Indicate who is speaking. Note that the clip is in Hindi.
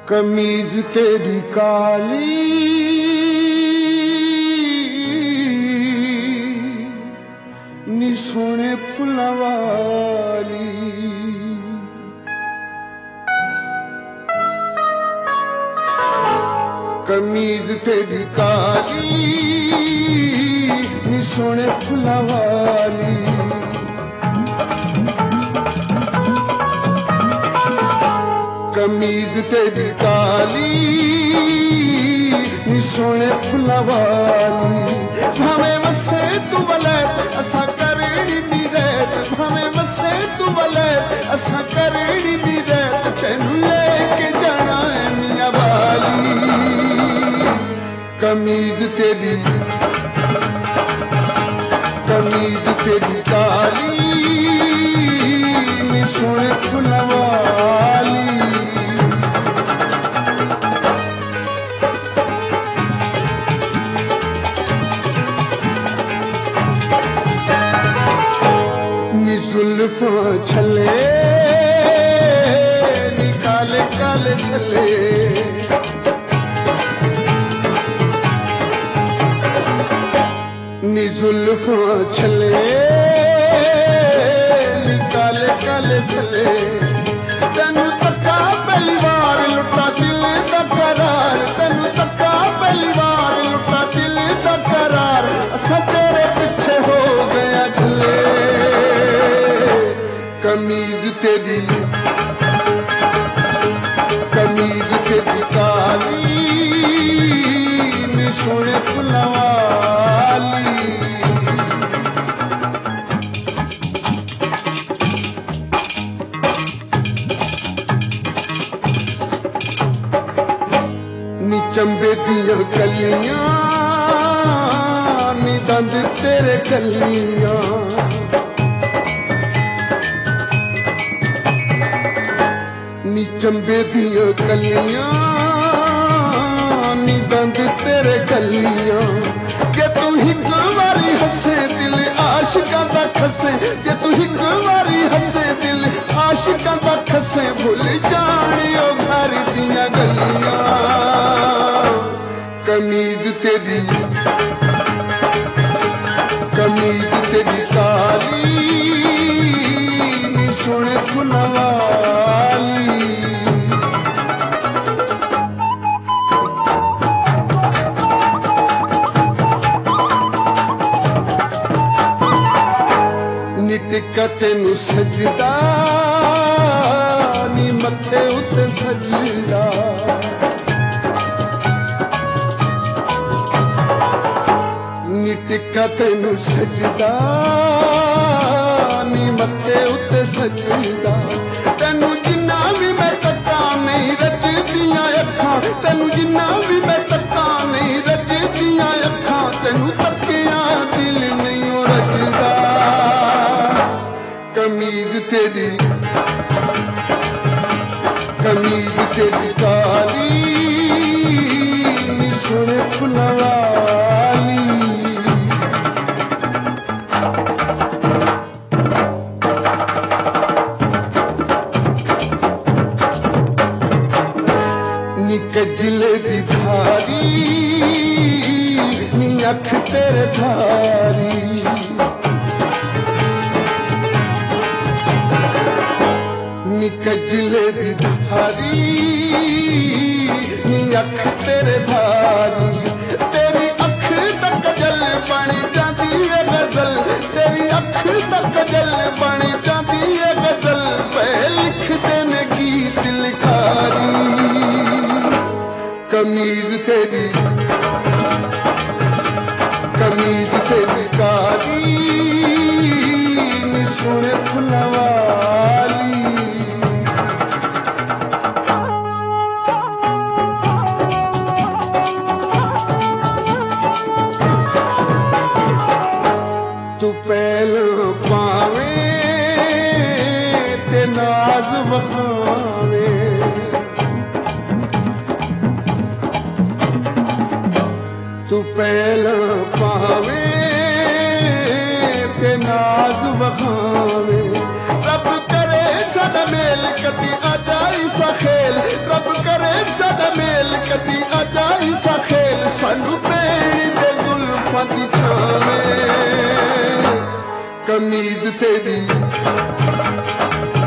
Speaker 1: कमीज तेरी काली नी सोने फुल्लां वाली, कमीज तेरी काली नी सोने फुल्लां वाली, कमीज तेरी काली नी सोने फुल्लां वाली। भावें वसे तू वलैत असा करेड़ी दी रैत, भावें वसे तू वलैत असा करेड़ी दी रैत, तेनू लेके जाना है मियां वाली। कमीज तेरी काली नी सोने फुल्लां वाली। जुल्फां छले नी काले काले छले, नी जुल्फां छले नी काले काले छले, तेनू तक्का पहली बार लुटा दिल दा करार, तेनू तक्का पहली बार लुटा दिल दा करार, असा तेरे पीछे हो गया छले। कमीज तेरी काली नी सोने फुल्लां वाली। नी चंबे दियां कलियां नी दंद तेरे कलियां, नी चंबे दियां कलियां नी दंद तेरे कलियां, जे तू हिक वारी हसे दिल आशिकां दा खसे, जे तू हिक वारी हसे दिल आशिकां दा खसे, भुल जानियो घर दियां गलियां। कमीज तेरी काली नी सोने फुल्लां वाली। नी टिक्का तेनू सजदा नी मथे उत्ते सजदा, नी टिक्का तेनू सजदा नी मथे उत्ते सजदा, तेनू जिन्ना भी मैं तक्का नहीं रजदियां अखां, तेनू जिन्ना भी मैं तक्का नहीं रजदियां अखां, तेनू तकिया दिल नहीं रजदा। कमीज तेरी काली नी सोने फुल्लां वाली। नी कजले दी धारी नी अख तेरे धारी, नी कजले दी धारी नी अख तेरे धारी, तेरी अख दा कजल बन जांदी है गजल, तेरी अख दा कजल बन जांदी है गजल, पे लिखदे ने गीत लिखारी। कमीज तेरी काली नी सोने फुल्लां वाली। तू पहला पावे ते नाज बखावे, तू पहला पावे ते नाज बखावे, रब करे सदा मेल कदी आ जाई सा खेल, रब करे कमीज तेरी